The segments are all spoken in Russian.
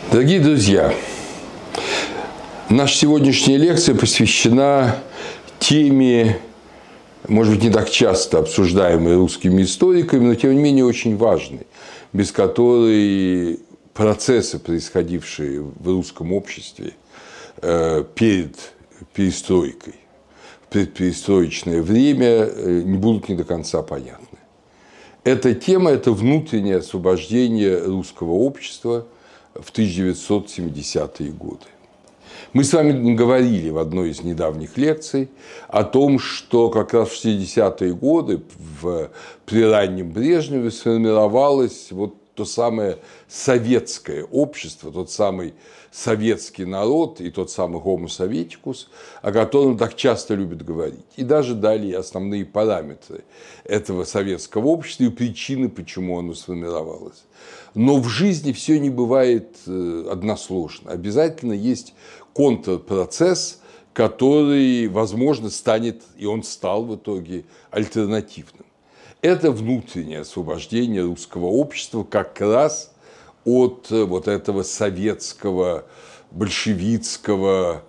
Дорогие друзья, наша сегодняшняя лекция посвящена теме, может быть, не так часто обсуждаемой русскими историками, но, тем не менее, очень важной, без которой процессы, происходившие в русском обществе перед перестройкой, в предперестроечное время, не будут не до конца понятны. Эта тема – это внутреннее освобождение русского общества в 1970-е годы. Мы с вами говорили в одной из недавних лекций о том, что как раз в 60-е годы при раннем Брежневе сформировалось вот то самое советское общество, тот самый советский народ и тот самый Homo Sovieticus, о котором так часто любят говорить. И даже дали основные параметры этого советского общества и причины, почему оно сформировалось. Но в жизни все не бывает односложно. Обязательно есть контрпроцесс, который, возможно, станет, и он стал в итоге, альтернативным. Это внутреннее освобождение русского общества как раз от вот этого советского, большевистского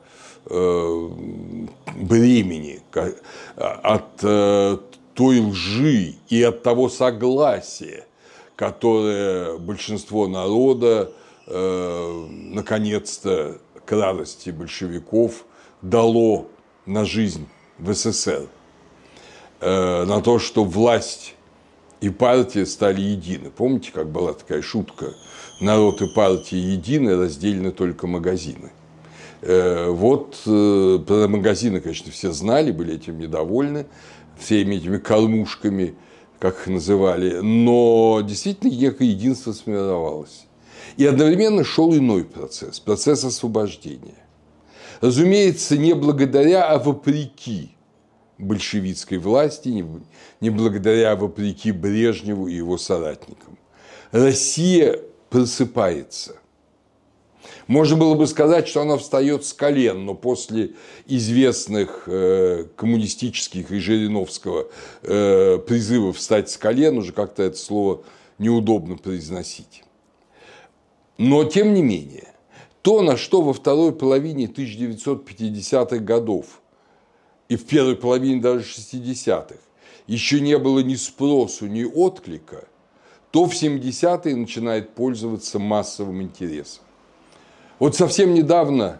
бремени, от той лжи и от того согласия, которое большинство народа наконец-то к радости большевиков дало на жизнь в СССР, на то, что власть и партия стали едины. Помните, как была такая шутка? Народ и партия едины, раздельны только магазины. Вот про магазины, конечно, все знали, были этим недовольны, всеми этими кормушками, как их называли, но действительно некое единство сформировалось. И одновременно шел иной процесс, процесс освобождения. Разумеется, не благодаря, а вопреки большевистской власти, не благодаря, а вопреки Брежневу и его соратникам. Россия просыпается. Можно было бы сказать, что она встает с колен, но после известных коммунистических и Жириновского призывов встать с колен уже как-то это слово неудобно произносить. Но, тем не менее, то, на что во второй половине 1950-х годов и в первой половине даже 60-х еще не было ни спросу, ни отклика, то в 70-е начинает пользоваться массовым интересом. Вот совсем недавно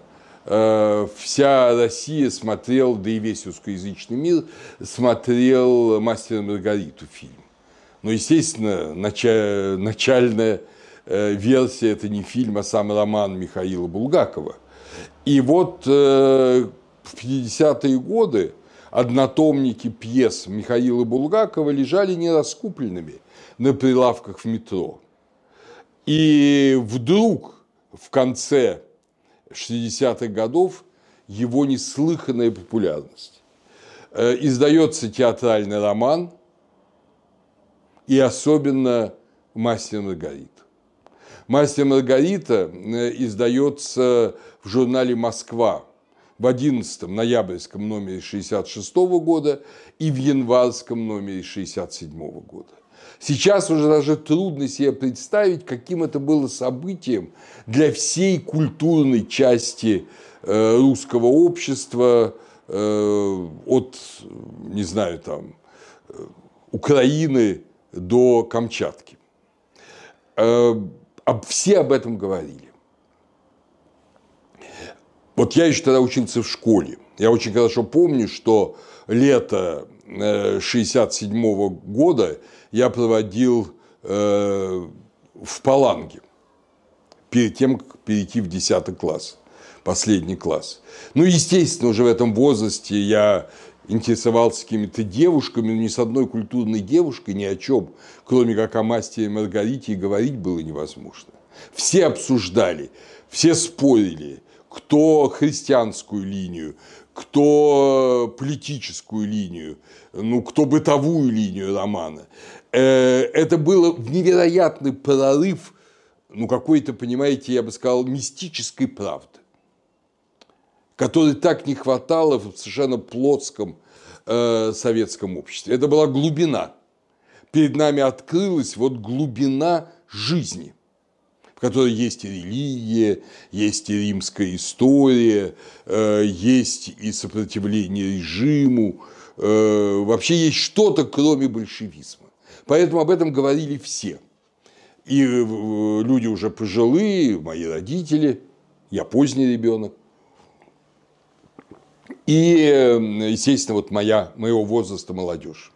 вся Россия смотрела, да и весь русскоязычный мир смотрел «Мастера и Маргариту» фильм. Но, естественно, начальная версия – это не фильм, а сам роман Михаила Булгакова. И вот в 50-е годы однотомники пьес Михаила Булгакова лежали нераскупленными на прилавках в метро. И вдруг в конце 60-х годов его неслыханная популярность. Издается театральный роман, и особенно «Мастер и Маргарита». «Мастер и Маргарита» издается в журнале «Москва» в 11-м ноябрьском номере 1966 года и в январском номере 1967 года. Сейчас уже даже трудно себе представить, каким это было событием для всей культурной части русского общества от, не знаю, там, Украины до Камчатки. Все об этом говорили. Вот я еще тогда учился в школе. Я очень хорошо помню, что лето 1967 года я проводил в Паланге перед тем, как перейти в 10 класс, последний класс. Ну, естественно, уже в этом возрасте я интересовался какими-то девушками, но ни с одной культурной девушкой ни о чем, кроме как о «Мастере и Маргарите», и говорить было невозможно. Все обсуждали, все спорили, кто христианскую линию, кто политическую линию, ну, кто бытовую линию романа. Это было невероятный прорыв, ну, какой-то, понимаете, я бы сказал, мистической правды, которой так не хватало в совершенно плотском советском обществе. Это была глубина. Перед нами открылась вот глубина жизни, в которой есть и религия, есть и римская история, есть и сопротивление режиму, вообще есть что-то, кроме большевизма. Поэтому об этом говорили все. И люди уже пожилые, мои родители, я поздний ребенок. И, естественно, вот моего возраста молодежь.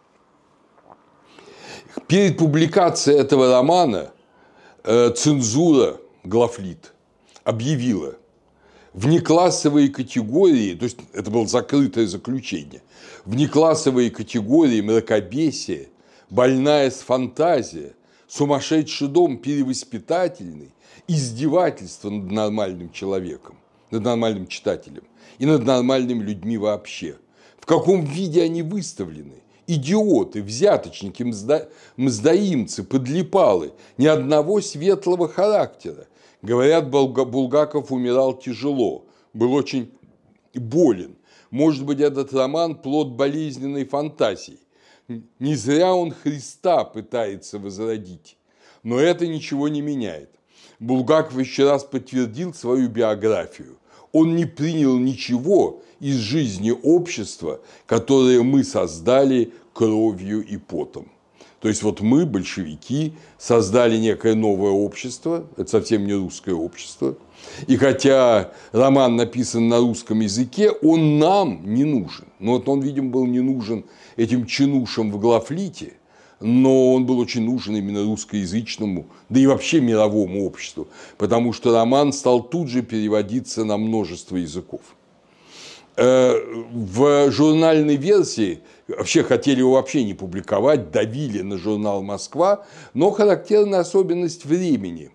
Перед публикацией этого романа цензура Главлит объявила внеклассовые категории, то есть это было закрытое заключение, внеклассовые категории мракобесие, больная фантазия, сумасшедший дом перевоспитательный, издевательство над нормальным человеком, над нормальным читателем и над нормальными людьми вообще. В каком виде они выставлены? Идиоты, взяточники, мздоимцы, подлипалы, ни одного светлого характера. Говорят, Булгаков умирал тяжело, был очень болен. Может быть, этот роман – плод болезненной фантазии. Не зря он Христа пытается возродить. Но это ничего не меняет. Булгаков еще раз подтвердил свою биографию. Он не принял ничего из жизни общества, которое мы создали кровью и потом. То есть вот мы, большевики, создали некое новое общество, это совсем не русское общество. И хотя роман написан на русском языке, он нам не нужен. Ну вот он, видимо, был не нужен этим чинушам в Главлите, но он был очень нужен именно русскоязычному, да и вообще мировому обществу, потому что роман стал тут же переводиться на множество языков. В журнальной версии вообще хотели его вообще не публиковать, давили на журнал «Москва», но характерная особенность времени.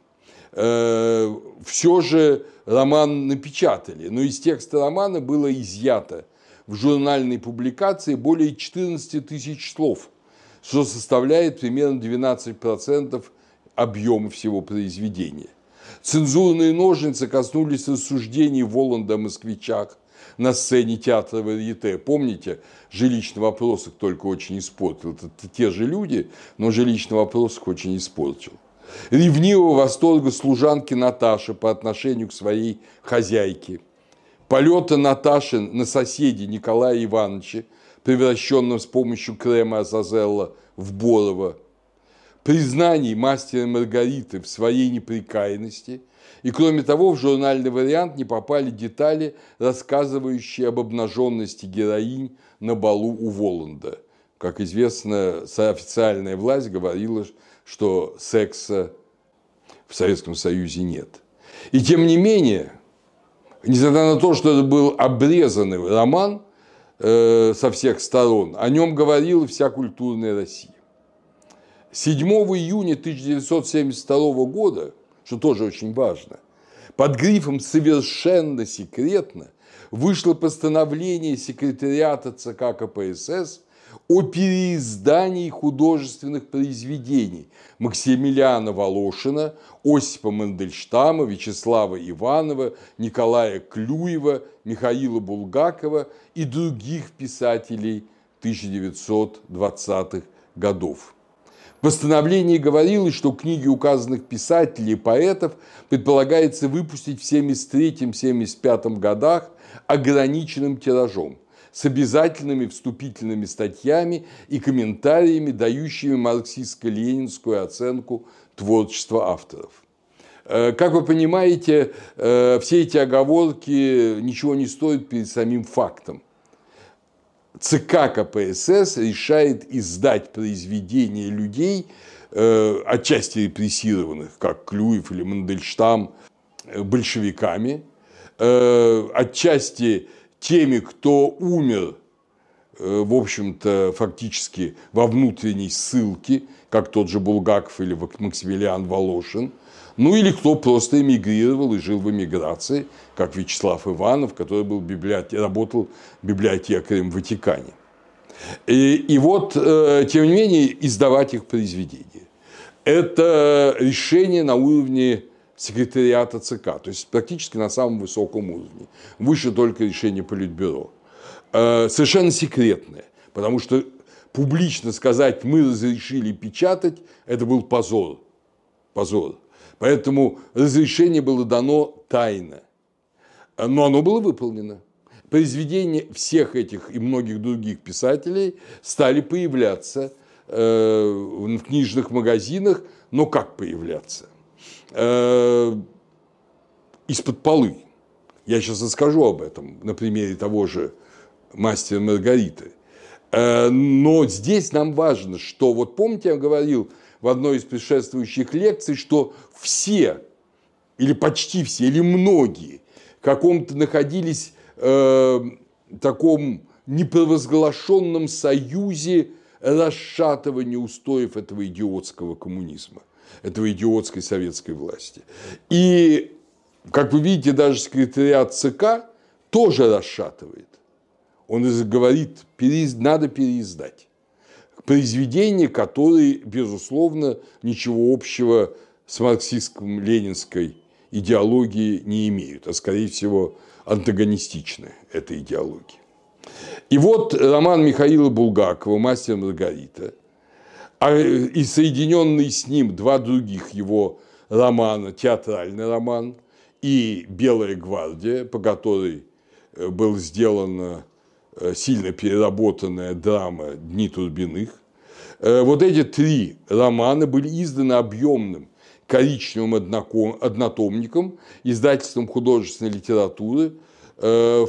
Все же роман напечатали, но из текста романа было изъято в журнальной публикации более 14 тысяч слов, что составляет примерно 12% объема всего произведения. Цензурные ножницы коснулись рассуждений Воланда о москвичах на сцене театра Варьете. Помните, жилищный вопрос их только очень испортил. Это те же люди, но жилищный вопрос их очень испортил. Ревнивого восторга служанки Наташи по отношению к своей хозяйке. Полета Наташи на соседей Николая Ивановича, превращенного с помощью крема Азазелла в Борова. Признаний мастера Маргариты в своей непрекаянности. И, кроме того, в журнальный вариант не попали детали, рассказывающие об обнаженности героинь на балу у Воланда. Как известно, официальная власть говорила, что секса в Советском Союзе нет. И тем не менее, несмотря на то, что это был обрезанный роман со всех сторон, о нем говорила вся культурная Россия. 7 июня 1972 года, что тоже очень важно, под грифом «Совершенно секретно» вышло постановление секретариата ЦК КПСС о переиздании художественных произведений Максимилиана Волошина, Осипа Мандельштама, Вячеслава Иванова, Николая Клюева, Михаила Булгакова и других писателей 1920-х годов. В постановлении говорилось, что книги указанных писателей и поэтов предполагается выпустить в 1973-1975 годах ограниченным тиражом, с обязательными вступительными статьями и комментариями, дающими марксистско-ленинскую оценку творчества авторов. Как вы понимаете, все эти оговорки ничего не стоят перед самим фактом. ЦК КПСС решает издать произведения людей, отчасти репрессированных, как Клюев или Мандельштам, большевиками, отчасти теми, кто умер, в общем-то, фактически во внутренней ссылке, как тот же Булгаков или Максимилиан Волошин, ну или кто просто эмигрировал и жил в эмиграции, как Вячеслав Иванов, который был работал библиотекарем в Ватикане. И вот, тем не менее, издавать их произведения. Это решение на уровне секретариата ЦК, то есть практически на самом высоком уровне, выше только решения Политбюро. Совершенно секретное, потому что публично сказать «мы разрешили печатать» – это был позор. Позор. Поэтому разрешение было дано тайно. Но оно было выполнено. Произведения всех этих и многих других писателей стали появляться в книжных магазинах. Но как появляться? Из-под полы. Я сейчас расскажу об этом на примере того же «Мастера и Маргариты». Но здесь нам важно, что, вот помните, я говорил в одной из предшествующих лекций, что все, или почти все, или многие в каком-то находились в таком непровозглашенном союзе расшатывания устоев этого идиотского коммунизма, этого идиотской советской власти. И, как вы видите, даже секретариат ЦК тоже расшатывает. Он говорит, надо переиздать произведения, которые, безусловно, ничего общего с марксистско-ленинской идеологией не имеют, а, скорее всего, антагонистичны этой идеологии. И вот роман Михаила Булгакова «Мастер и Маргарита», и соединенные с ним два других его романа, театральный роман и «Белая гвардия», по которой была сделана сильно переработанная драма «Дни Турбиных». Вот эти три романа были изданы объемным коричневым однотомником издательством художественной литературы в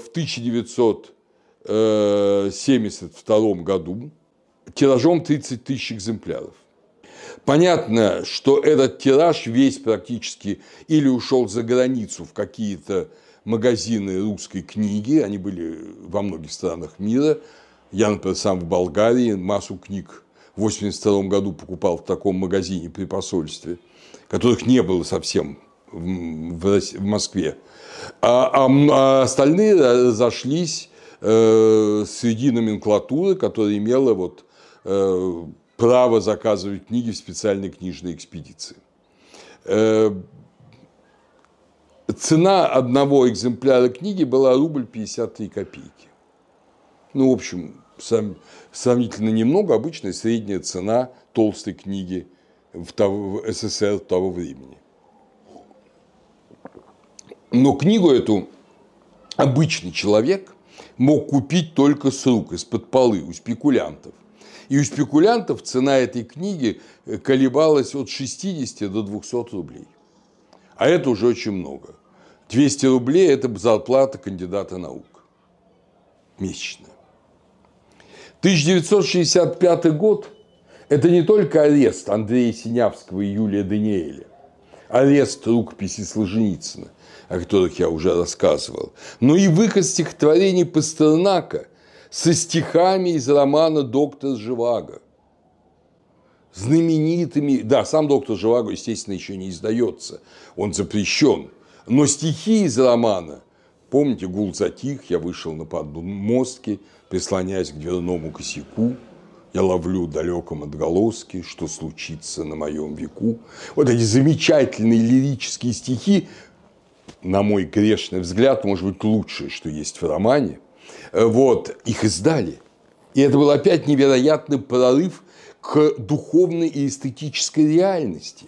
1972 году тиражом 30 тысяч экземпляров. Понятно, что этот тираж весь практически или ушел за границу в какие-то магазины русской книги, они были во многих странах мира. Я, например, сам в Болгарии массу книг в 1982 году покупал в таком магазине при посольстве, которых не было совсем в Москве. А остальные разошлись среди номенклатуры, которая имела вот право заказывать книги в специальной книжной экспедиции. Цена одного экземпляра книги была рубль 53 копейки. Ну, в общем, сравнительно немного, обычная средняя цена толстой книги в СССР того времени. Но книгу эту обычный человек мог купить только с рук, из-под полы, у спекулянтов. И у спекулянтов цена этой книги колебалась от 60 до 200 рублей. А это уже очень много. 200 рублей – это зарплата кандидата наук. Месячная. 1965 год – это не только арест Андрея Синявского и Юлия Даниэля, арест рукописей Солженицына, о которых я уже рассказывал, но и выход стихотворений Пастернака со стихами из романа «Доктор Живаго». Знаменитыми, да, сам «Доктор Живаго», естественно, еще не издается, он запрещен, но стихи из романа, помните, «Гул затих, я вышел на подмостки, прислоняясь к дверному косяку, я ловлю далеком отголоски, что случится на моем веку». Вот эти замечательные лирические стихи, на мой грешный взгляд, может быть, лучшее, что есть в романе. Вот, их издали. И это был опять невероятный прорыв к духовной и эстетической реальности.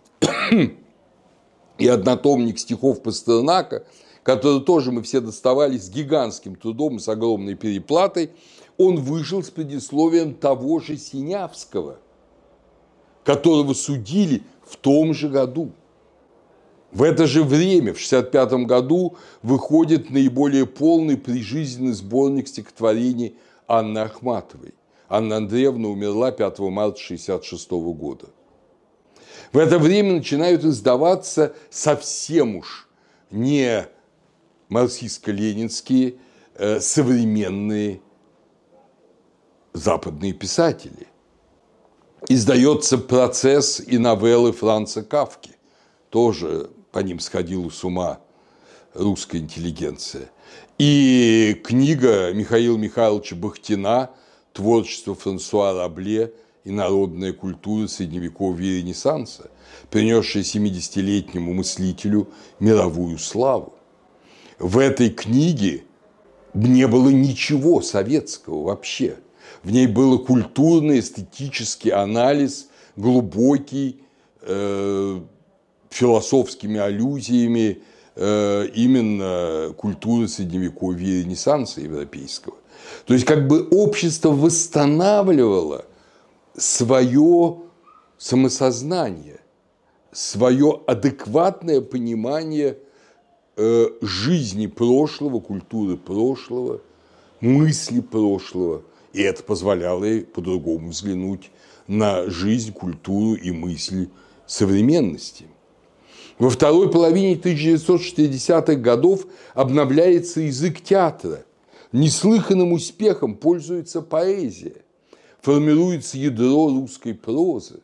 И однотомник стихов Пастернака, который тоже мы все доставали с гигантским трудом и с огромной переплатой, он вышел с предисловием того же Синявского, которого судили в том же году. В это же время, в 1965 году, выходит наиболее полный прижизненный сборник стихотворений Анны Ахматовой. Анна Андреевна умерла 5 марта 1966 года. В это время начинают издаваться совсем уж не марксистско-ленинские современные западные писатели. Издается «Процесс» и новеллы Франца Кафки. Тоже по ним сходила с ума русская интеллигенция. И книга Михаила Михайловича Бахтина «Творчество Франсуа Рабле и народная культура Средневековья и Ренессанса», принесшая 70-летнему мыслителю мировую славу. В этой книге не было ничего советского вообще. В ней был культурный, эстетический анализ, глубокий философскими аллюзиями именно культуры Средневековья и Ренессанса европейского. То есть как бы общество восстанавливало свое самосознание, свое адекватное понимание жизни прошлого, культуры прошлого, мысли прошлого. И это позволяло ей по-другому взглянуть на жизнь, культуру и мысли современности. Во второй половине 1960-х годов обновляется язык театра. Неслыханным успехом пользуется поэзия. Формируется ядро русской прозы,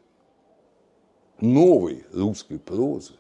новой русской прозы.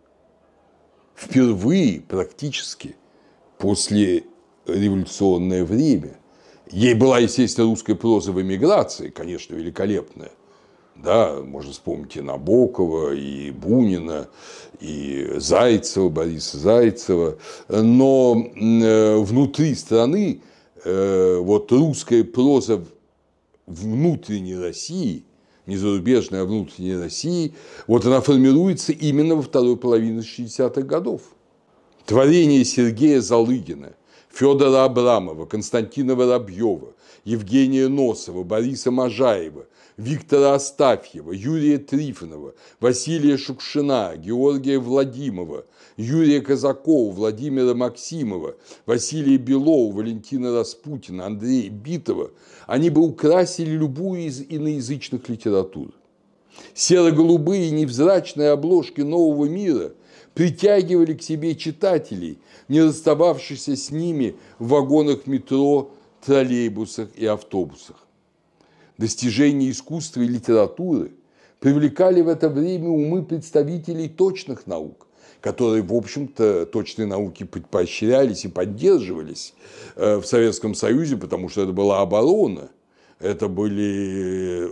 Впервые практически после революционное время. Ей была, естественно, русская проза в эмиграции, конечно, великолепная. Да, можно вспомнить и Набокова, и Бунина, и Зайцева, Бориса Зайцева. Но внутри страны вот русская проза внутренней России, не зарубежной, а внутренней России, вот она формируется именно во второй половине 60-х годов. Творение Сергея Залыгина, Федора Абрамова, Константина Воробьева, Евгения Носова, Бориса Можаева, Виктора Астафьева, Юрия Трифонова, Василия Шукшина, Георгия Владимова, Юрия Казакова, Владимира Максимова, Василия Белова, Валентина Распутина, Андрея Битова, они бы украсили любую из иноязычных литератур. Серо-голубые невзрачные обложки «Нового мира» притягивали к себе читателей, не расстававшихся с ними в вагонах метро, троллейбусах и автобусах. Достижения искусства и литературы привлекали в это время умы представителей точных наук, которые, в общем-то, точные науки поощрялись и поддерживались в Советском Союзе, потому что это была оборона, это были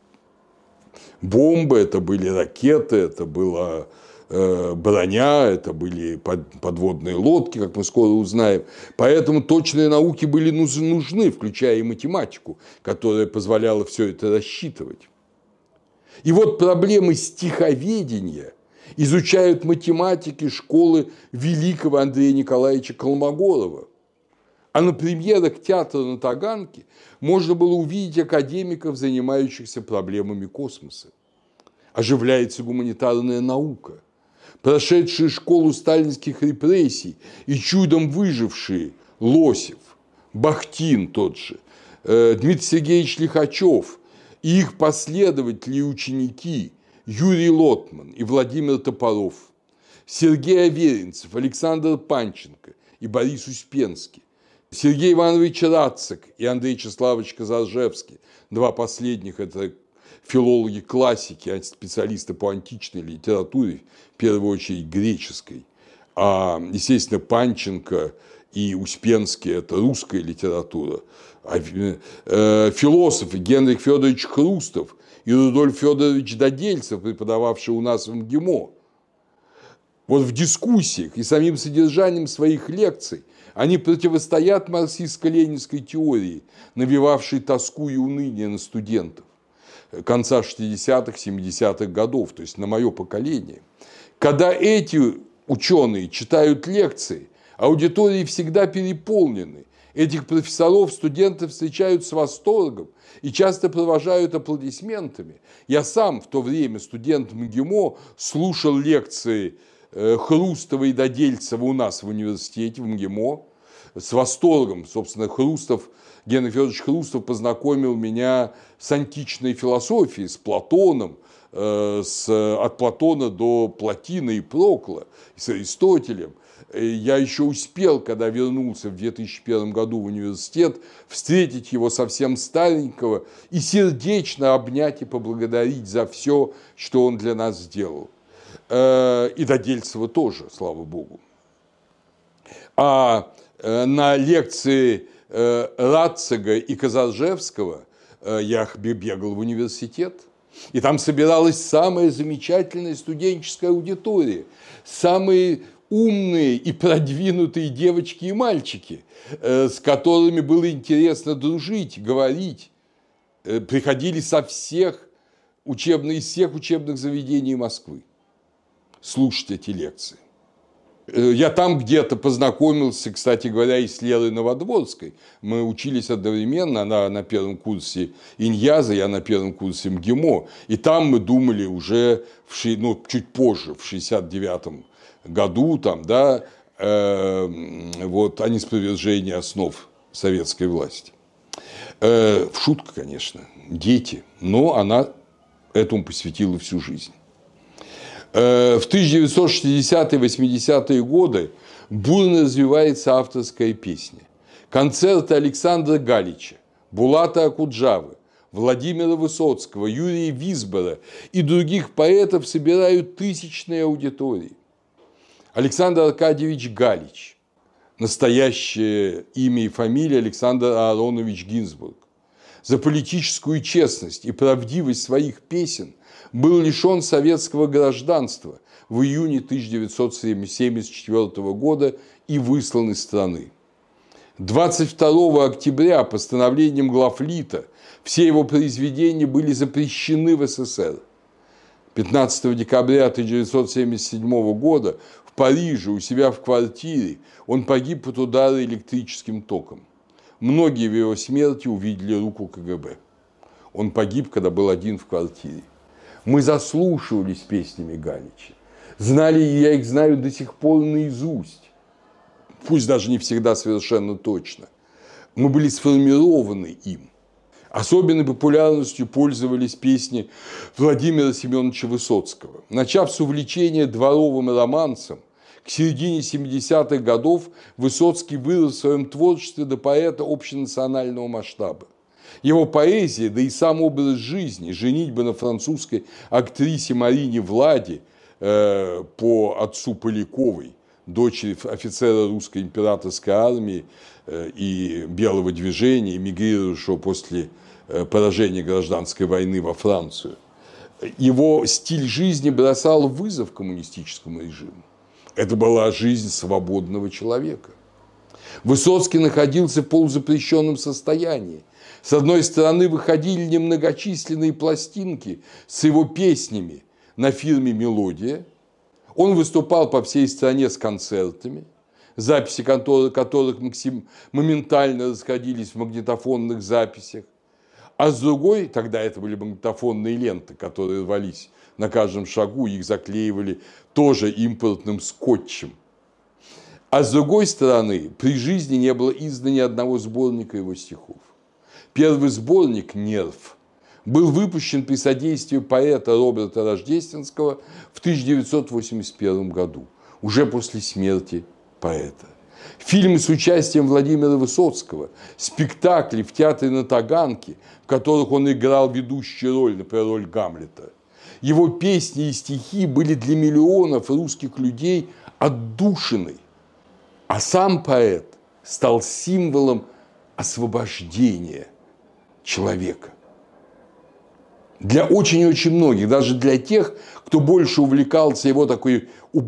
бомбы, это были ракеты, это была броня, это были подводные лодки, как мы скоро узнаем. Поэтому точные науки были нужны, включая и математику, которая позволяла все это рассчитывать. И вот проблемы стиховедения изучают математики школы великого Андрея Николаевича Колмогорова. А на премьерах театра на Таганке можно было увидеть академиков, занимающихся проблемами космоса. Оживляется гуманитарная наука. Прошедшие школу сталинских репрессий и чудом выжившие Лосев, Бахтин тот же, Дмитрий Сергеевич Лихачев и их последователи и ученики Юрий Лотман и Владимир Топоров, Сергей Аверинцев, Александр Панченко и Борис Успенский, Сергей Иванович Рацик и Андрей Числавович Казаржевский, два последних – это филологи-классики, специалисты по античной литературе, в первую очередь греческой. А, естественно, Панченко и Успенский – это русская литература. Философы Генрих Федорович Хрустов и Рудольф Федорович Додельцев, преподававшие у нас в МГИМО. Вот в дискуссиях и самим содержанием своих лекций они противостоят марксистско-ленинской теории, навевавшей тоску и уныние на студентов конца 60-х, 70-х годов, то есть на мое поколение. Когда эти ученые читают лекции, аудитории всегда переполнены. Этих профессоров студенты встречают с восторгом и часто провожают аплодисментами. Я сам в то время, студент МГИМО, слушал лекции Хрустова и Додельцева у нас в университете, в МГИМО, с восторгом. Собственно, Генрих Федорович Хрустов познакомил меня с античной философией, с Платоном, от Платона до Платина и Прокла, с Аристотелем. Я еще успел, когда вернулся в 2001 году в университет, встретить его совсем старенького и сердечно обнять и поблагодарить за все, что он для нас сделал. И Додельцева тоже, слава богу. А на лекции Рацига и Казаржевского я бегал в университет, и там собиралась самая замечательная студенческая аудитория, самые умные и продвинутые девочки и мальчики, с которыми было интересно дружить, говорить, приходили из всех учебных заведений Москвы. слушать эти лекции. Я там где-то познакомился, кстати говоря, и с Лерой Новодворской. Мы учились одновременно, она на первом курсе Иньяза, я на первом курсе МГИМО. И там мы думали уже чуть позже, в 1969 году, там, да, вот, о неспровержении основ советской власти. Шутка, конечно, дети, но она этому посвятила всю жизнь. В 1960-80-е годы бурно развивается авторская песня. Концерты Александра Галича, Булата Акуджавы, Владимира Высоцкого, Юрия Висбора и других поэтов собирают тысячные аудитории. Александр Аркадьевич Галич, настоящее имя и фамилия Александр Ааронович Гинзбург, за политическую честность и правдивость своих песен был лишен советского гражданства в июне 1974 года и выслан из страны. 22 октября постановлением главлита все его произведения были запрещены в СССР. 15 декабря 1977 года в Париже у себя в квартире он погиб от удара электрическим током. Многие в его смерти увидели руку КГБ. Он погиб, когда был один в квартире. Мы заслушивались песнями Галича. Я их знаю до сих пор наизусть. Пусть даже не всегда совершенно точно. Мы были сформированы им. Особенной популярностью пользовались песни Владимира Семеновича Высоцкого. Начав с увлечения дворовым романсом, к середине 70-х годов Высоцкий вырос в своем творчестве до поэта общенационального масштаба. Его поэзия, да и сам образ жизни, женитьба на французской актрисе Марине Влади по отцу Поляковой, дочери офицера русской императорской армии и Белого движения, эмигрировавшего после поражения гражданской войны во Францию. Его стиль жизни бросал вызов коммунистическому режиму. Это была жизнь свободного человека. Высоцкий находился в полузапрещенном состоянии. С одной стороны, выходили немногочисленные пластинки с его песнями на фирме «Мелодия». Он выступал по всей стране с концертами, записи которых моментально расходились в магнитофонных записях. А с другой, тогда это были магнитофонные ленты, которые рвались на каждом шагу, их заклеивали тоже импортным скотчем. А с другой стороны, при жизни не было издано ни одного сборника его стихов. Первый сборник «Нерв» был выпущен при содействии поэта Роберта Рождественского в 1981 году, уже после смерти поэта. Фильмы с участием Владимира Высоцкого, спектакли в театре на Таганке, в которых он играл ведущую роль, например, роль Гамлета. Его песни и стихи были для миллионов русских людей отдушиной, а сам поэт стал символом освобождения человека. Для очень-очень многих, даже для тех, кто больше увлекался его такой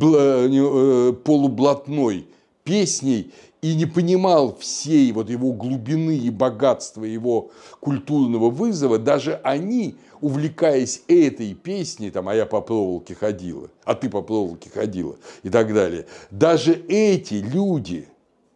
полублатной песней и не понимал всей вот его глубины и богатства его культурного вызова, даже они, увлекаясь этой песней, там, а я по проволоке ходила, а ты по проволоке ходила и так далее, даже эти люди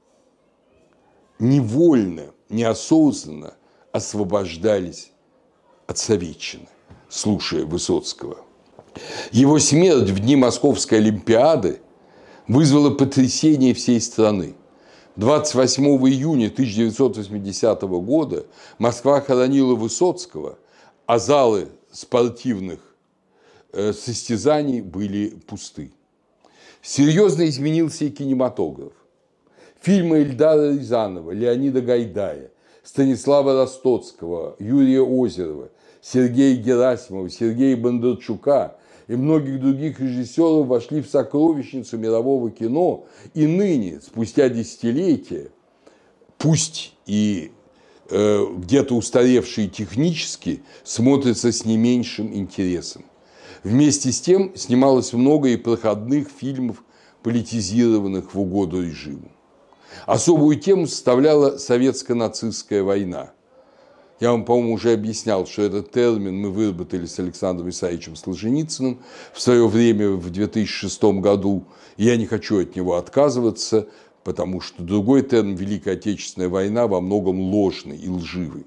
невольно, неосознанно освобождались от советчины, слушая Высоцкого. Его смерть в дни Московской Олимпиады вызвала потрясение всей страны. 28 июня 1980 года Москва хоронила Высоцкого, а залы спортивных состязаний были пусты. Серьезно изменился и кинематограф. Фильмы Эльдара Рязанова, Леонида Гайдая, Станислава Ростоцкого, Юрия Озерова, Сергея Герасимова, Сергея Бондарчука и многих других режиссеров вошли в сокровищницу мирового кино и ныне, спустя десятилетия, пусть и где-то устаревшие технически, смотрятся с не меньшим интересом. Вместе с тем снималось много и проходных фильмов, политизированных в угоду режиму. Особую тему составляла советско-нацистская война. Я вам, по-моему, уже объяснял, что этот термин мы выработали с Александром Исаевичем Солженицыным в свое время, в 2006 году. И я не хочу от него отказываться, потому что другой термин «Великая Отечественная война» во многом ложный и лживый.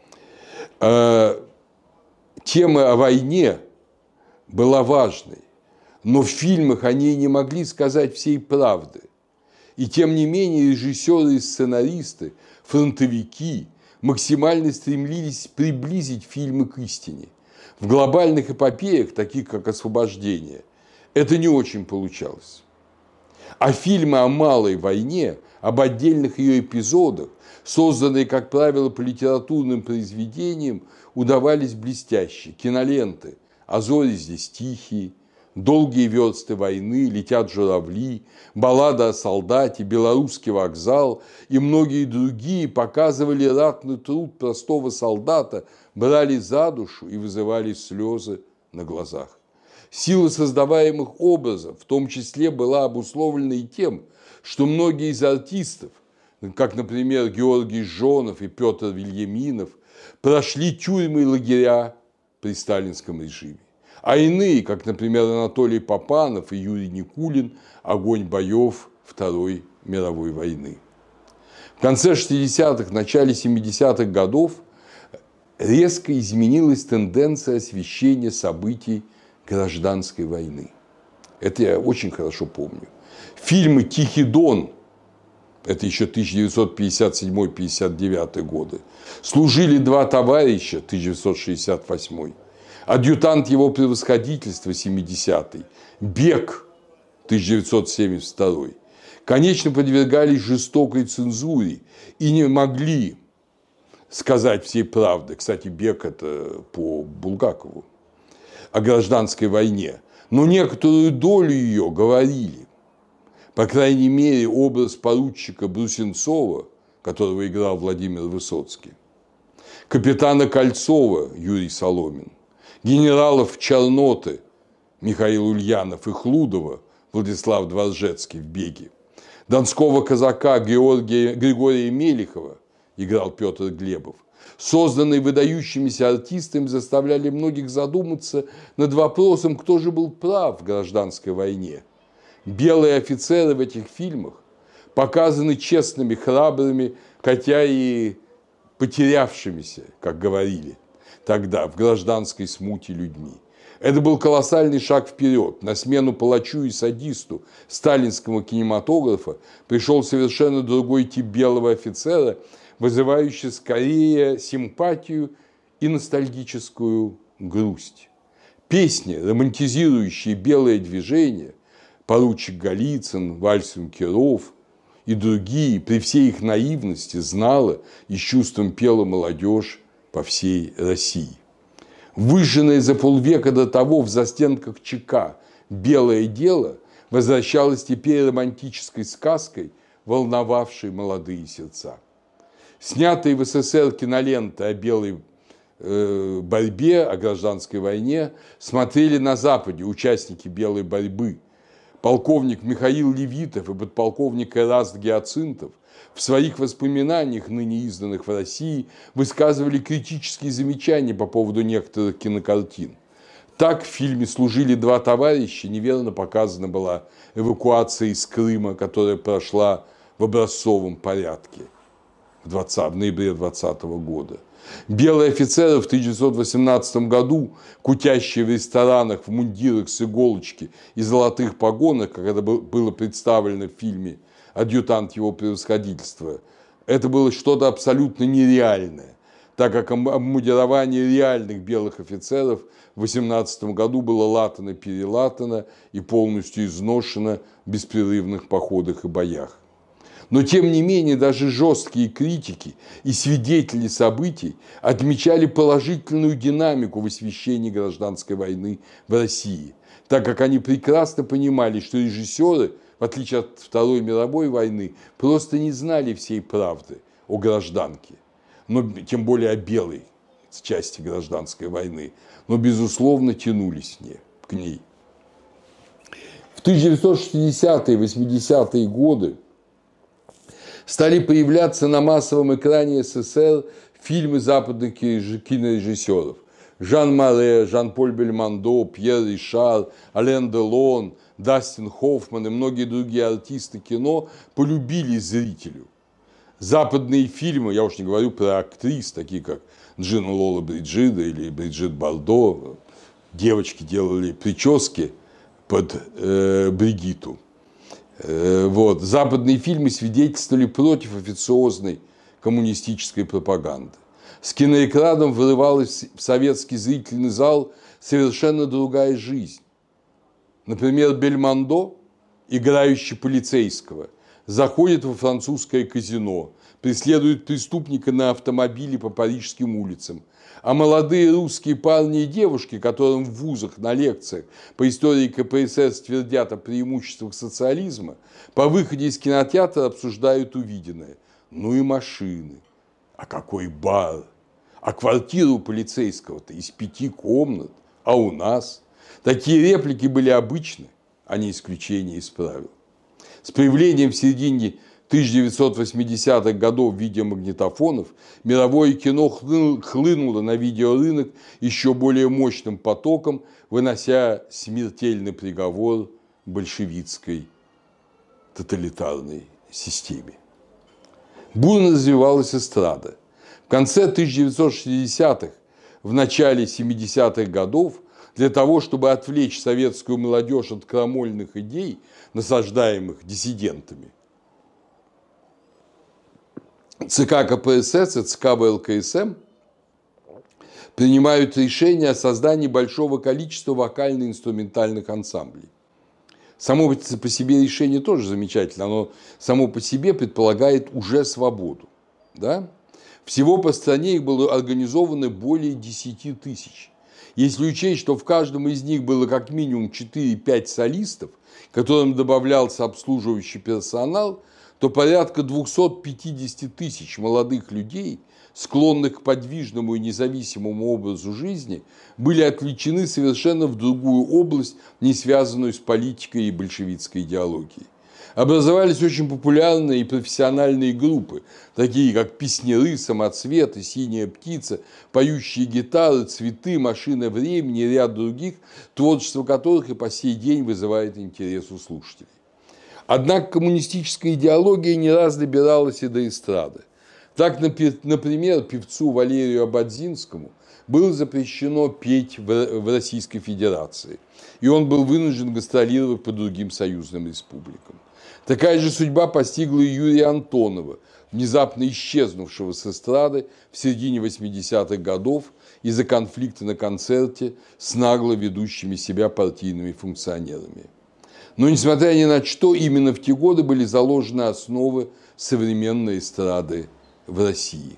Тема о войне была важной, но в фильмах о ней не могли сказать всей правды. И тем не менее режиссеры и сценаристы, фронтовики максимально стремились приблизить фильмы к истине. В глобальных эпопеях, таких как «Освобождение», это не очень получалось. А фильмы о малой войне, об отдельных ее эпизодах, созданные, как правило, по литературным произведениям, удавались блестяще. Киноленты «А зори здесь тихие», «Долгие версты войны», «Летят журавли», «Баллада о солдате», «Белорусский вокзал» и многие другие показывали ратный труд простого солдата, брали за душу и вызывали слезы на глазах. Сила создаваемых образов в том числе была обусловлена и тем, что многие из артистов, как, например, Георгий Жонов и Петр Вильяминов, прошли тюрьмы и лагеря при сталинском режиме. А иные, как, например, Анатолий Попанов и Юрий Никулин, огонь боев Второй мировой войны. В конце 60-х, начале 70-х годов резко изменилась тенденция освещения событий гражданской войны. Это я очень хорошо помню. Фильмы «Тихий Дон», это еще 1957-59 годы, «Служили два товарища», 1968, «Адъютант его превосходительства», 70-й, «Бег», 1972, конечно, подвергались жестокой цензуре и не могли сказать всей правды. Кстати, «Бег» – это по Булгакову, о гражданской войне. Но некоторую долю ее говорили. По крайней мере, образ поручика Брусенцова, которого играл Владимир Высоцкий, капитана Кольцова Юрий Соломин, генералов Черноты Михаил Ульянов и Хлудова Владислав Дворжецкий в «Беге», донского казака Григория Мелехова играл Петр Глебов, созданные выдающимися артистами, заставляли многих задуматься над вопросом, кто же был прав в гражданской войне. Белые офицеры в этих фильмах показаны честными, храбрыми, хотя и потерявшимися, как говорили тогда, в гражданской смуте людьми. Это был колоссальный шаг вперед. На смену палачу и садисту сталинского кинематографа пришел совершенно другой тип белого офицера, вызывающий скорее симпатию и ностальгическую грусть. Песни, романтизирующие белое движение, поручик Голицын, вальс юнкеров и другие, при всей их наивности, знала и с чувством пела молодежь по всей России. Выжженное за полвека до того в застенках ЧК «Белое дело» возвращалось теперь романтической сказкой, волновавшей молодые сердца. Снятые в СССР киноленты о белой борьбе, о гражданской войне смотрели на Западе участники белой борьбы. Полковник Михаил Левитов и подполковник Эраст Гиацинтов в своих воспоминаниях, ныне изданных в России, высказывали критические замечания по поводу некоторых кинокартин. Так в фильме «Служили два товарища» неверно показана была эвакуация из Крыма, которая прошла в образцовом порядке в ноябре 2020 года. Белые офицеры в 1918 году, кутящие в ресторанах в мундирах с иголочки и золотых погонах, как это было представлено в фильме «Адъютант его превосходительства», это было что-то абсолютно нереальное, так как обмундирование реальных белых офицеров в 1918 году было латано-перелатано и полностью изношено в беспрерывных походах и боях. Но, тем не менее, даже жесткие критики и свидетели событий отмечали положительную динамику в освещении гражданской войны в России, так как они прекрасно понимали, что режиссеры, в отличие от Второй мировой войны, просто не знали всей правды о гражданке, но тем более о белой части гражданской войны, но, безусловно, тянулись к ней. В 1960-е, 80-е годы стали появляться на массовом экране СССР фильмы западных кинорежиссеров. Жан Море, Жан-Поль Бельмондо, Пьер Ришар, Ален Делон, Дастин Хоффман и многие другие артисты кино полюбили зрителю. Западные фильмы, я уж не говорю про актрис, такие как Джина Лола Бриджида или Бриджит Бардо, девочки делали прически под Бригитту. Вот. Западные фильмы свидетельствовали против официозной коммунистической пропаганды. С киноэкраном вырывалась в советский зрительный зал совершенно другая жизнь. Например, Бельмондо, играющий полицейского, заходит во французское казино, преследует преступника на автомобиле по парижским улицам. А молодые русские парни и девушки, которым в вузах на лекциях по истории КПСС твердят о преимуществах социализма, по выходе из кинотеатра обсуждают увиденное. Ну и машины. А какой бар? А квартира у полицейского-то из 5 комнат. А у нас? Такие реплики были обычны, а не исключение из правил. С появлением в середине 1980-х годов видеомагнитофонов мировое кино хлынуло на видеорынок еще более мощным потоком, вынося смертельный приговор большевистской тоталитарной системе. Бурно развивалась эстрада. В конце 1960-х, в начале 70-х годов, для того, чтобы отвлечь советскую молодежь от крамольных идей, насаждаемых диссидентами, ЦК КПСС и ЦК ВЛКСМ принимают решение о создании большого количества вокально-инструментальных ансамблей. Само по себе решение тоже замечательно, оно само по себе предполагает уже свободу. Да? Всего по стране их было организовано более 10 тысяч. Если учесть, что в каждом из них было как минимум 4-5 солистов, которым добавлялся обслуживающий персонал, то порядка 250 тысяч молодых людей, склонных к подвижному и независимому образу жизни, были отвлечены совершенно в другую область, не связанную с политикой и большевистской идеологией. Образовались очень популярные и профессиональные группы, такие как «Песняры», «Самоцветы», «Синяя птица», «Поющие гитары», «Цветы», «Машина времени» и ряд других, творчество которых и по сей день вызывает интерес у слушателей. Однако коммунистическая идеология не раз добиралась и до эстрады. Так, например, певцу Валерию Ободзинскому было запрещено петь в Российской Федерации, и он был вынужден гастролировать по другим союзным республикам. Такая же судьба постигла и Юрия Антонова, внезапно исчезнувшего с эстрады в середине 80-х годов из-за конфликта на концерте с нагло ведущими себя партийными функционерами. Но, несмотря ни на что, именно в те годы были заложены основы современной эстрады в России.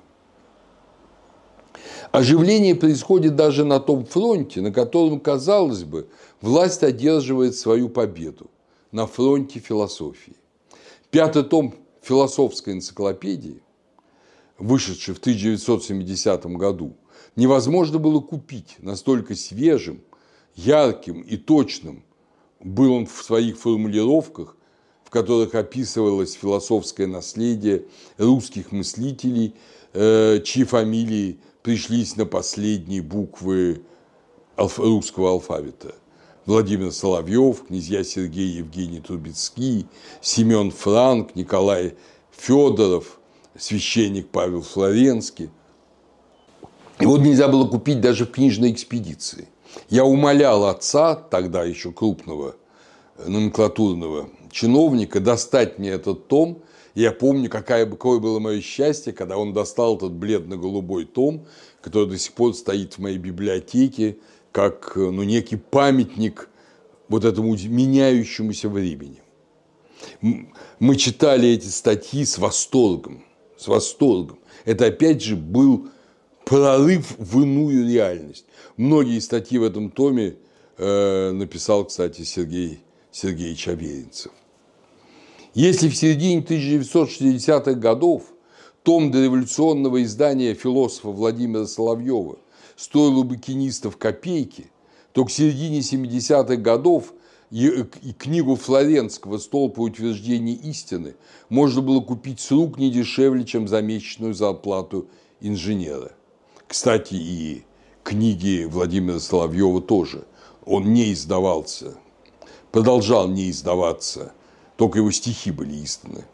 Оживление происходит даже на том фронте, на котором, казалось бы, власть одерживает свою победу – на фронте философии. 5-й том философской энциклопедии, вышедший в 1970 году, невозможно было купить, настолько свежим, ярким и точным был он в своих формулировках, в которых описывалось философское наследие русских мыслителей, чьи фамилии пришлись на последние буквы русского алфавита. Владимир Соловьев, князья Сергей и Евгений Трубецкий, Семен Франк, Николай Федоров, священник Павел Флоренский. И вот нельзя было купить даже в книжной экспедиции. Я умолял отца, тогда еще крупного номенклатурного чиновника, достать мне этот том. Я помню, какое было мое счастье, когда он достал этот бледно-голубой том, который до сих пор стоит в моей библиотеке, как некий памятник вот этому меняющемуся времени. Мы читали эти статьи с восторгом. С восторгом. Это опять же был прорыв в иную реальность. Многие статьи в этом томе написал, кстати, Сергей Сергеевич Аверинцев. Если в середине 1960-х годов том дореволюционного издания философа Владимира Соловьева стоил у букинистов копейки, то к середине 70-х годов и книгу Флоренского «Столб утверждения истины» можно было купить с рук не дешевле, чем за месячную зарплату инженера. Кстати, и книги Владимира Соловьева тоже. Он не издавался, продолжал не издаваться, только его стихи были изданы.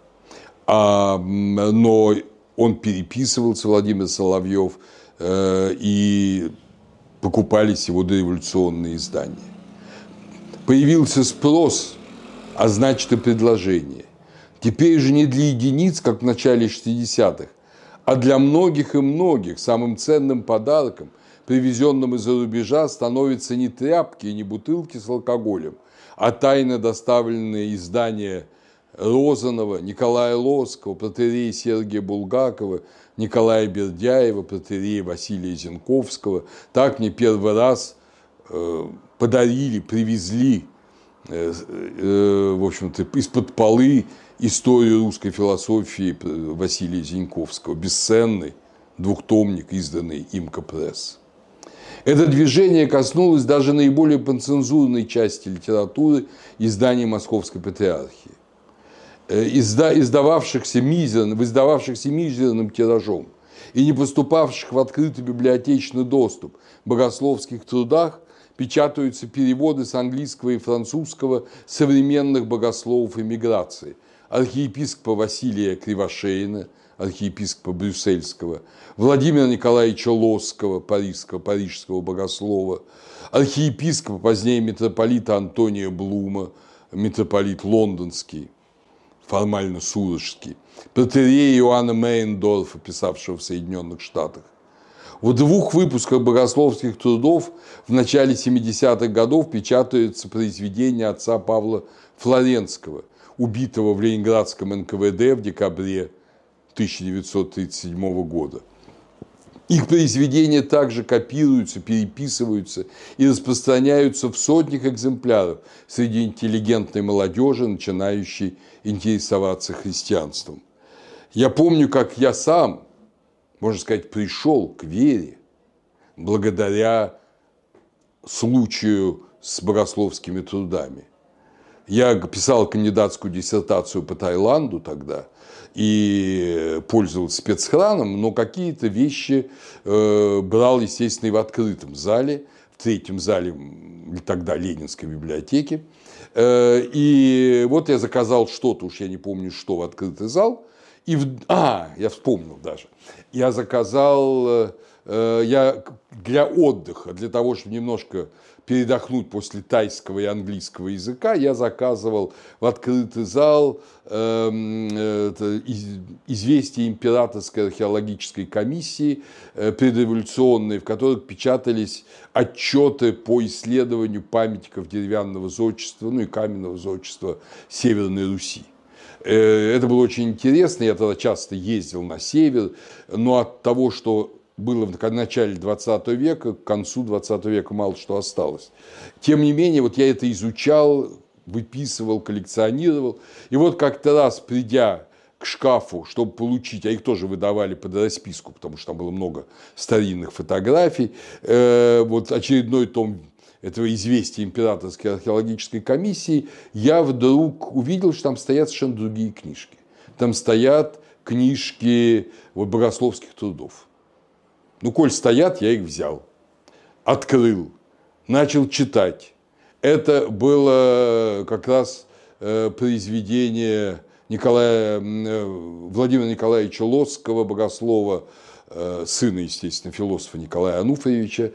Но он переписывался, Владимир Соловьев, и покупались его дореволюционные издания. Появился спрос, а значит и предложение. Теперь же не для единиц, как в начале 60-х, а для многих и многих самым ценным подарком, привезенным из-за рубежа, становятся не тряпки и не бутылки с алкоголем, а тайно доставленные издания Розанова, Николая Лоцкого, протоиерея Сергия Булгакова, Николая Бердяева, протоиерея Василия Зенковского. Так мне первый раз подарили, привезли, в общем-то, из-под полы историю русской философии Василия Зенковского, бесценный двухтомник, изданный Имка Пресс. Это движение коснулось даже наиболее подцензурной части литературы изданий Московской Патриархии, издававшихся мизерным тиражом и не поступавших в открытый библиотечный доступ богословских трудах, печатаются переводы с английского и французского современных богословов эмиграции, архиепископа Василия Кривошеина, архиепископа Брюссельского, Владимира Николаевича Лосского, парижского богослова, архиепископа, позднее митрополита Антония Блума, митрополит лондонский, формально Сурожский, протоиерея Иоанна Мейндорфа, писавшего в Соединенных Штатах. В двух выпусках богословских трудов в начале 70-х годов печатаются произведения отца Павла Флоренского, убитого в ленинградском НКВД в декабре 1937 года. Их произведения также копируются, переписываются и распространяются в сотнях экземпляров среди интеллигентной молодежи, начинающей интересоваться христианством. Я помню, как я сам, можно сказать, пришел к вере благодаря случаю с богословскими трудами. Я писал кандидатскую диссертацию по Таиланду тогда и пользовался спецхраном, но какие-то вещи брал, естественно, и в открытом зале, в третьем зале тогда Ленинской библиотеки. И вот я заказал что-то, уж я не помню, что, в открытый зал. Я вспомнил даже. Я заказал для отдыха, для того, чтобы немножко передохнуть после тайского и английского языка, я заказывал в открытый зал известия императорской археологической комиссии предреволюционной, в которых печатались отчеты по исследованию памятников деревянного зодчества, ну и каменного зодчества Северной Руси. Это было очень интересно, я тогда часто ездил на север, но от того, что было в начале 20 века, к концу 20 века мало что осталось. Тем не менее, вот я это изучал, выписывал, коллекционировал. И вот как-то раз, придя к шкафу, чтобы получить, а их тоже выдавали под расписку, потому что там было много старинных фотографий, вот очередной том этого известия императорской археологической комиссии, я вдруг увидел, что там стоят совершенно другие книжки. Там стоят книжки богословских трудов. Ну, коль стоят, я их взял, открыл, начал читать. Это было как раз произведение Владимира Николаевича Лоцкого, богослова, сына, естественно, философа Николая Ануфриевича.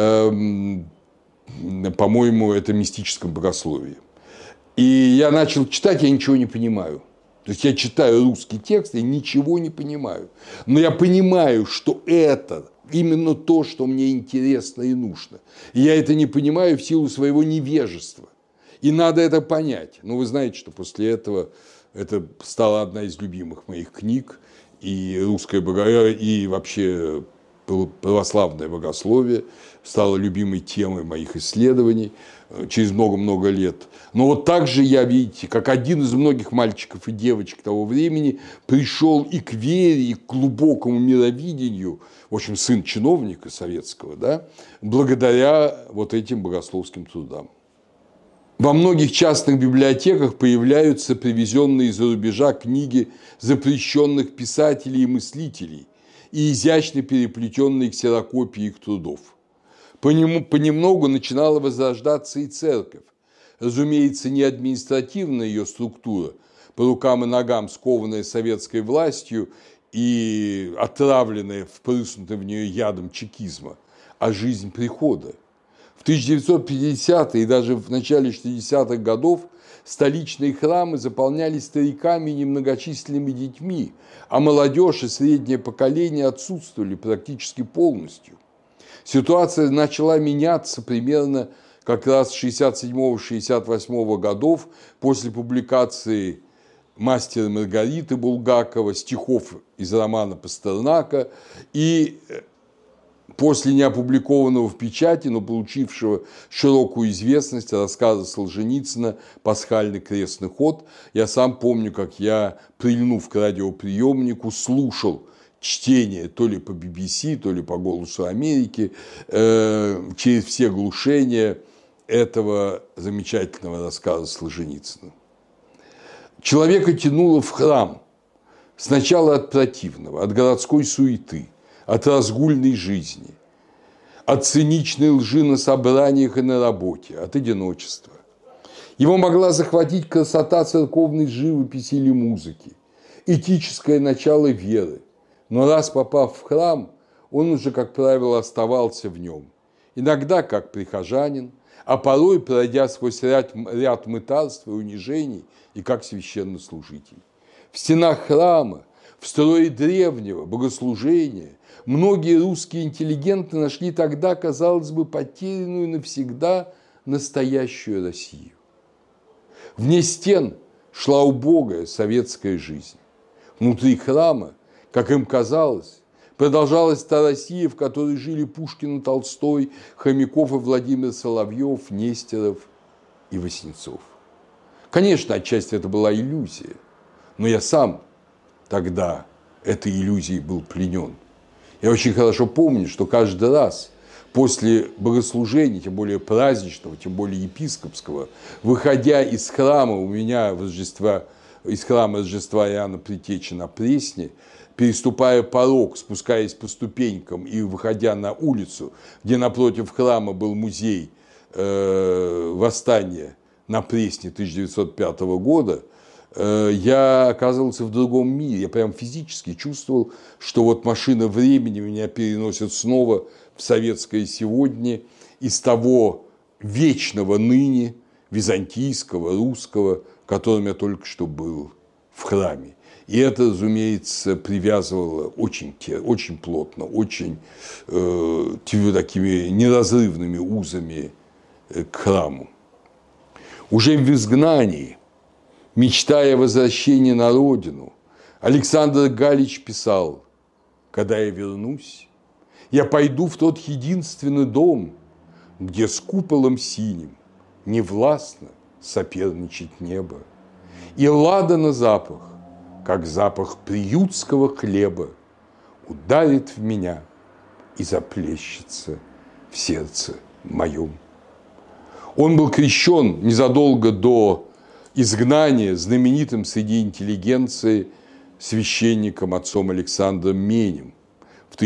По-моему, это мистическом богословии. И я начал читать, я ничего не понимаю. То есть я читаю русский текст и ничего не понимаю. Но я понимаю, что это именно то, что мне интересно и нужно. И я это не понимаю в силу своего невежества. И надо это понять. Но вы знаете, что после этого это стала одна из любимых моих книг. И русское богословие, и вообще православное богословие стало любимой темой моих исследований через много-много лет. Но вот так же я, видите, как один из многих мальчиков и девочек того времени, пришел и к вере, и к глубокому мировидению, в общем, сын чиновника советского, да, благодаря вот этим богословским трудам. Во многих частных библиотеках появляются привезенные из-за рубежа книги запрещенных писателей и мыслителей, и изящно переплетенные ксерокопии их трудов. Понемногу начинала возрождаться и церковь. Разумеется, не административная ее структура, по рукам и ногам скованная советской властью и отравленная, впрыснутая в нее ядом чекизма, а жизнь прихода. В 1950-е и даже в начале 60-х годов столичные храмы заполнялись стариками и немногочисленными детьми, а молодежь и среднее поколение отсутствовали практически полностью. Ситуация начала меняться примерно как раз с 1967-1968 годов после публикации «Мастера и Маргариты» Булгакова, стихов из романа Пастернака и после неопубликованного в печати, но получившего широкую известность рассказа Солженицына «Пасхальный крестный ход». Я сам помню, как я, прильнув к радиоприемнику, слушал чтение то ли по BBC, то ли по «Голосу Америки» через все глушения этого замечательного рассказа Солженицына. Человека тянуло в храм сначала от противного, от городской суеты, от разгульной жизни, от циничной лжи на собраниях и на работе, от одиночества. Его могла захватить красота церковной живописи или музыки, этическое начало веры. Но раз попав в храм, он уже, как правило, оставался в нем. Иногда как прихожанин, а порой пройдя сквозь ряд мытарств и унижений и как священнослужитель. В стенах храма, в строе древнего богослужения многие русские интеллигенты нашли тогда, казалось бы, потерянную навсегда настоящую Россию. Вне стен шла убогая советская жизнь. Внутри храма, как им казалось, продолжалась та Россия, в которой жили Пушкин и Толстой, Хомяков и Владимир Соловьев, Нестеров и Васнецов. Конечно, отчасти это была иллюзия, но я сам тогда этой иллюзией был пленен. Я очень хорошо помню, что каждый раз после богослужения, тем более праздничного, тем более епископского, выходя из храма, у меня из храма Рождества Иоанна Предтечи на Пресне, переступая порог, спускаясь по ступенькам и выходя на улицу, где напротив храма был музей восстания на Пресне 1905 года, я оказывался в другом мире. Я прям физически чувствовал, что вот машина времени меня переносит снова в советское сегодня из того вечного ныне, византийского, русского, которым я только что был в храме. И это, разумеется, привязывало очень плотно, очень такими неразрывными узами к храму. Уже в изгнании, мечтая о возвращении на родину, Александр Галич писал: «Когда я вернусь, я пойду в тот единственный дом, где с куполом синим невластно соперничать небо, и ладана запах, как запах приютского хлеба, ударит в меня и заплещется в сердце моем». Он был крещен незадолго до изгнания знаменитым среди интеллигенции священником отцом Александром Менем в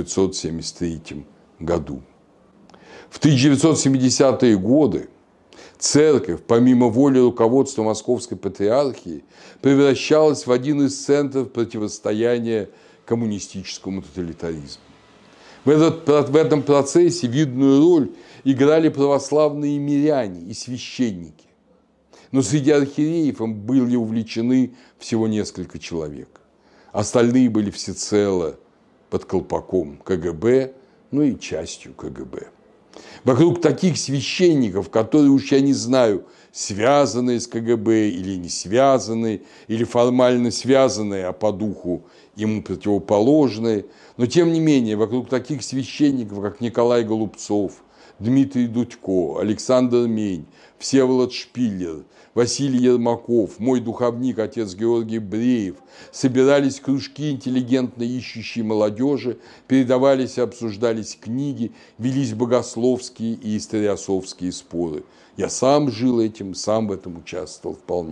1973 году. В 1970-е годы церковь, помимо воли руководства Московской Патриархии, превращалась в один из центров противостояния коммунистическому тоталитаризму. В этом процессе видную роль играли православные миряне и священники. Но среди архиереев им были увлечены всего несколько человек. Остальные были всецело под колпаком КГБ, ну и частью КГБ. Вокруг таких священников, которые, уж я не знаю, связанные с КГБ или не связанные, или формально связанные, а по духу ему противоположные, но тем не менее, вокруг таких священников, как Николай Голубцов, Дмитрий Дудько, Александр Мень, Всеволод Шпиллер, Василий Ермаков, мой духовник, отец Георгий Бреев, собирались кружки интеллигентно ищущей молодежи, передавались и обсуждались книги, велись богословские и историосовские споры. Я сам жил этим, сам в этом участвовал вполне.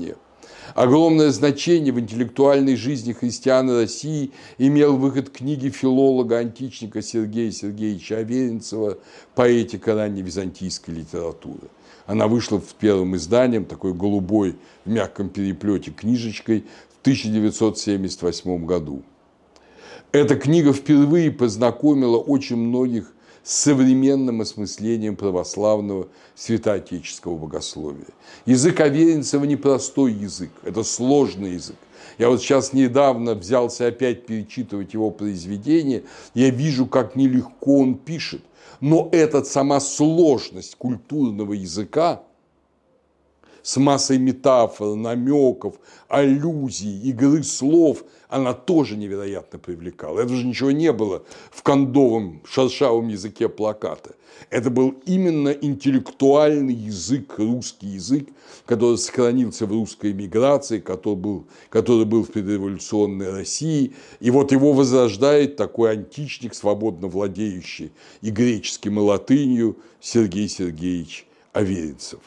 Огромное значение в интеллектуальной жизни христиан России имел выход книги филолога-античника Сергея Сергеевича Аверинцева «Поэтика ранневизантийской литературы». Она вышла в первым изданием, такой голубой в мягком переплете книжечкой, в 1978 году. Эта книга впервые познакомила очень многих с современным осмыслением православного святоотеческого богословия. Язык Аверинцева непростой язык, это сложный язык. Я вот сейчас недавно взялся опять перечитывать его произведение, я вижу, как нелегко он пишет. Но эта сама сложность культурного языка с массой метафор, намеков, аллюзий, игры слов, она тоже невероятно привлекала. Это же ничего не было в кондовом, шершавом языке плаката. Это был именно интеллектуальный язык, русский язык, который сохранился в русской эмиграции, который был в предреволюционной России. И вот его возрождает такой античник, свободно владеющий и греческим, и латынью, Сергей Сергеевич Аверинцев.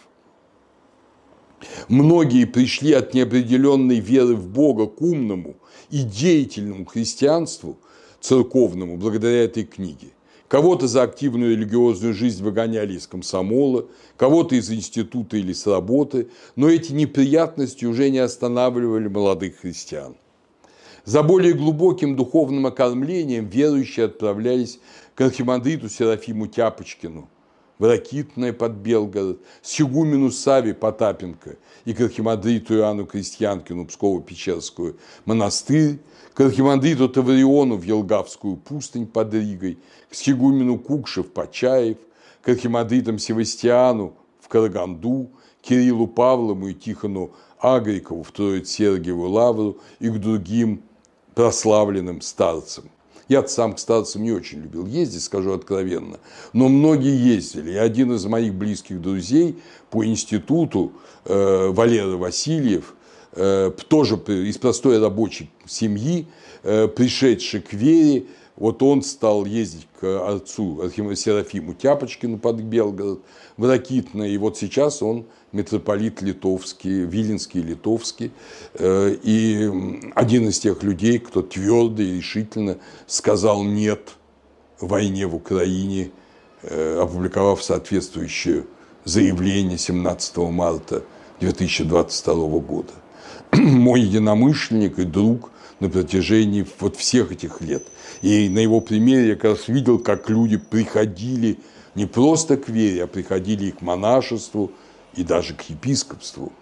Многие пришли от неопределенной веры в Бога к умному и деятельному христианству церковному благодаря этой книге. Кого-то за активную религиозную жизнь выгоняли из комсомола, кого-то из института или с работы, но эти неприятности уже не останавливали молодых христиан. За более глубоким духовным окормлением верующие отправлялись к архимандриту Серафиму Тяпочкину в Ракитное под Белгород, сигумену Саве Потапенко и к архимандриту Иоанну Крестьянкину Псково-Печерскую монастырь, к архимандриту Тавриону в Елгавскую пустынь под Ригой, к сигумену Кукшев-Почаев, к архимандритам Севастиану в Караганду, Кириллу Павлову и Тихону Агрикову в Троице-Сергиеву лавру и к другим прославленным старцам. Я сам к старцам не очень любил ездить, скажу откровенно, но многие ездили. И один из моих близких друзей по институту, Валера Васильев, тоже из простой рабочей семьи, пришедший к вере, вот он стал ездить к отцу Серафиму Тяпочкину под Белгород, в Ракитное, и вот сейчас он митрополит литовский, Виленский, литовский, и один из тех людей, кто твердо и решительно сказал «нет» войне в Украине, опубликовав соответствующее заявление 17 марта 2022 года. Мой единомышленник и друг на протяжении вот всех этих лет. И на его примере я как раз видел, как люди приходили не просто к вере, а приходили и к монашеству, и даже к епископству.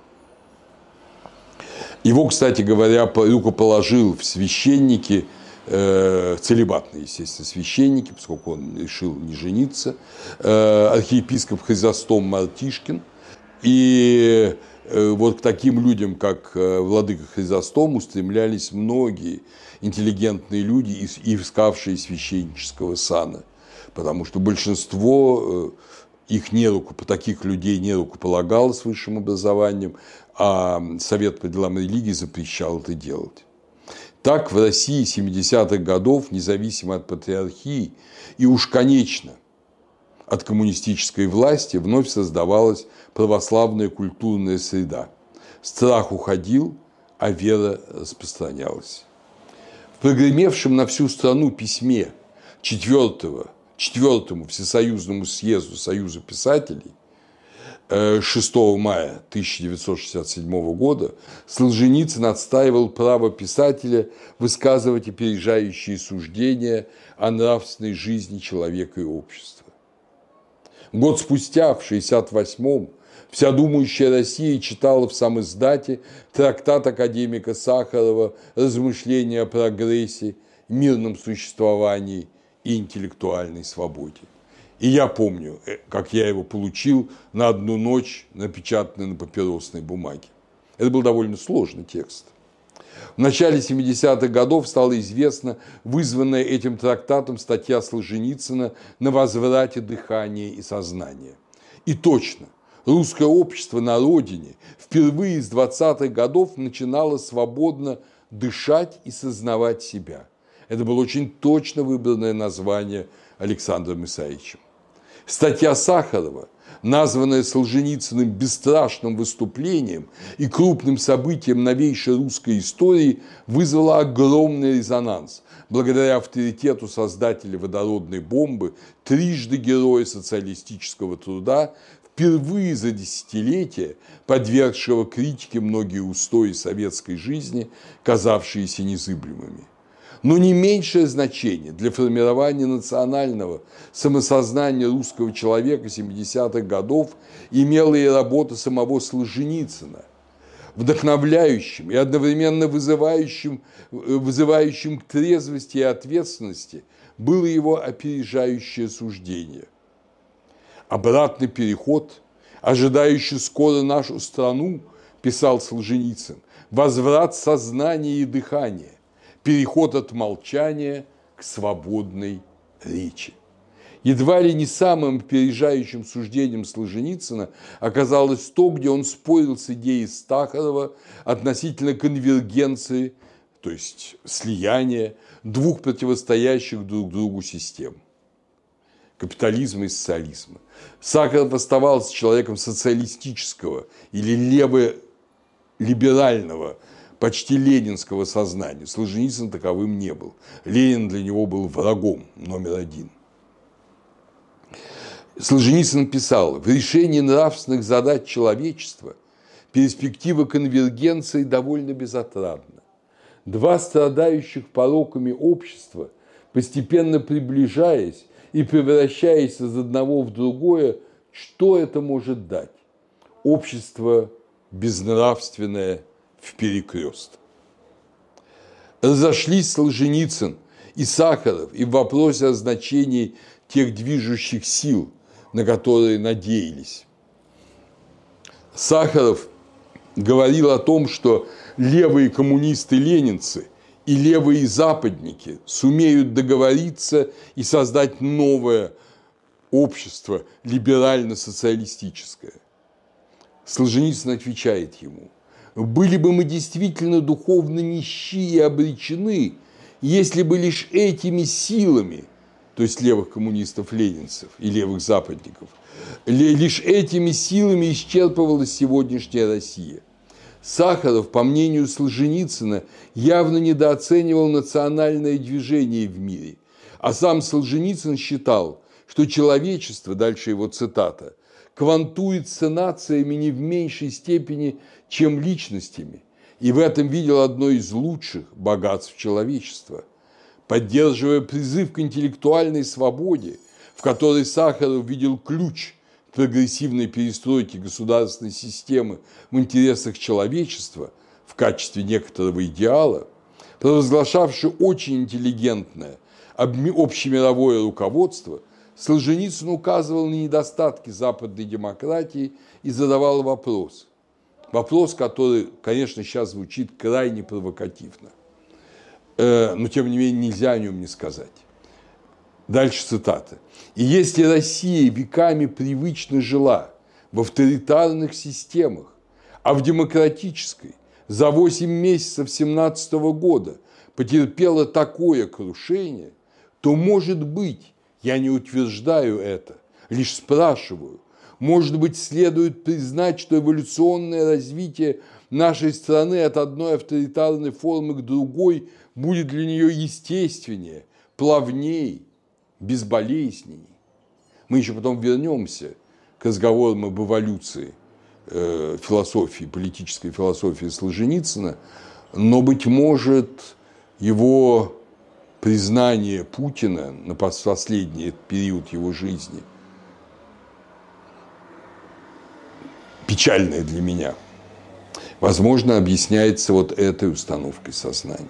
Его, кстати говоря, рукоположил в священники, целибатные, естественно, священники, поскольку он решил не жениться, архиепископ Хризостом Мартишкин. И вот к таким людям, как владыка Хризостом, устремлялись многие интеллигентные люди, искавшие священнического сана, потому что большинство таких людей не рукополагалось высшим образованием, а Совет по делам религии запрещал это делать. Так в России 70-х годов, независимо от патриархии и уж конечно от коммунистической власти, вновь создавалась православная культурная среда. Страх уходил, а вера распространялась. В прогремевшем на всю страну письме 4-му Всесоюзному съезду Союза писателей 6 мая 1967 года Солженицын отстаивал право писателя высказывать опережающие суждения о нравственной жизни человека и общества. Год спустя, в 1968-м, вся думающая Россия читала в самиздате трактат академика Сахарова «Размышления о прогрессе, мирном существовании и интеллектуальной свободе». И я помню, как я его получил на одну ночь, напечатанный на папиросной бумаге. Это был довольно сложный текст. В начале 70-х годов стала известна вызванная этим трактатом статья Солженицына «На возврате дыхания и сознания». И точно, русское общество на родине впервые с 20-х годов начинало свободно дышать и сознавать себя. Это было очень точно выбранное название Александром Исаевичем. Статья Сахарова, названная Солженицыным бесстрашным выступлением и крупным событием новейшей русской истории, вызвала огромный резонанс. Благодаря авторитету создателя водородной бомбы, трижды героя социалистического труда, впервые за десятилетия подвергшего критике многие устои советской жизни, казавшиеся незыблемыми. Но не меньшее значение для формирования национального самосознания русского человека 70-х годов имела и работа самого Солженицына, вдохновляющим и одновременно вызывающим к трезвости и ответственности было его опережающее суждение. «Обратный переход, ожидающий скоро нашу страну, – писал Солженицын, – возврат сознания и дыхания, переход от молчания к свободной речи». Едва ли не самым опережающим суждением Солженицына оказалось то, где он спорил с идеей Сахарова относительно конвергенции, то есть слияния двух противостоящих друг другу систем – капитализма и социализма. Сахаров оставался человеком социалистического или леволиберального, почти ленинского сознания. Солженицын таковым не был. Ленин для него был врагом номер один. Солженицын писал: в решении нравственных задач человечества перспектива конвергенции довольно безотрадна. Два страдающих пороками общества, постепенно приближаясь и превращаясь из одного в другое, что это может дать? Общество безнравственное вперекрест. Разошлись Солженицын и Сахаров и в вопросе о значении тех движущих сил, на которые надеялись. Сахаров говорил о том, что левые коммунисты-ленинцы и левые западники сумеют договориться и создать новое общество либерально-социалистическое. Солженицын отвечает ему: были бы мы действительно духовно нищи и обречены, если бы лишь этими силами, то есть левых коммунистов-ленинцев и левых западников, лишь этими силами исчерпывалась сегодняшняя Россия. Сахаров, по мнению Солженицына, явно недооценивал национальное движение в мире, а сам Солженицын считал, что человечество, дальше его цитата, квантуется нациями не в меньшей степени, чем личностями, и в этом видел одно из лучших богатств человечества. Поддерживая призыв к интеллектуальной свободе, в которой Сахаров видел ключ к прогрессивной перестройке государственной системы в интересах человечества в качестве некоторого идеала, провозглашавший очень интеллигентное общемировое руководство, Солженицын указывал на недостатки западной демократии и задавал вопрос. Вопрос, который, конечно, сейчас звучит крайне провокативно. Но, тем не менее, нельзя о нем не сказать. Дальше цитата. «И если Россия веками привычно жила в авторитарных системах, а в демократической за 8 месяцев 1917 года потерпела такое крушение, то, может быть, я не утверждаю это, лишь спрашиваю, может быть, следует признать, что эволюционное развитие нашей страны от одной авторитарной формы к другой будет для нее естественнее, плавнее, безболезненней». Мы еще потом вернемся к разговорам об эволюции философии, политической философии Солженицына, но, быть может, его признание Путина на последний период его жизни печальное для меня, возможно, объясняется вот этой установкой сознания.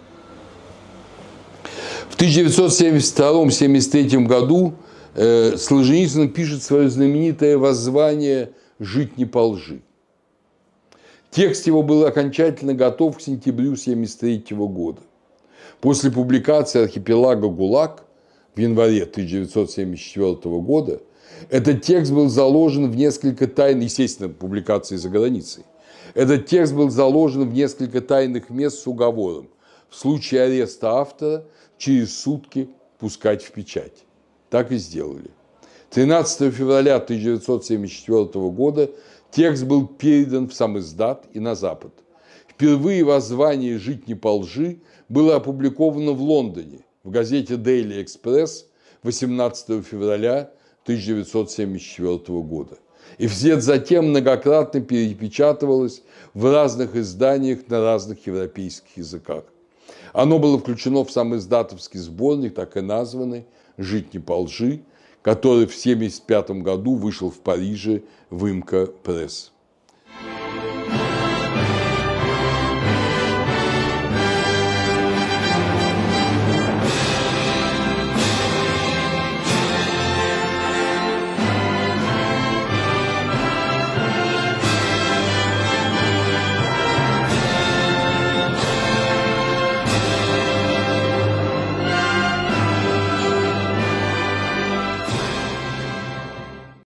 В 1972-1973 году Солженицын пишет свое знаменитое воззвание «Жить не по лжи». Текст его был окончательно готов к сентябрю 1973 года. После публикации «Архипелага ГУЛАГ» в январе 1974 года этот текст был заложен в несколько тайн, естественно, публикации за границей. Этот текст был заложен в несколько тайных мест с уговором в случае ареста автора через сутки пускать в печать. Так и сделали. 13 февраля 1974 года текст был передан в самиздат и на Запад. Впервые воззвание «Жить не по лжи» было опубликовано в Лондоне в газете Daily Express 18 февраля 1974 года. И вслед за тем многократно перепечатывалось в разных изданиях на разных европейских языках. Оно было включено в самиздатовский сборник, так и названный «Жить не по лжи», который в 1975 году вышел в Париже в Имка Пресс.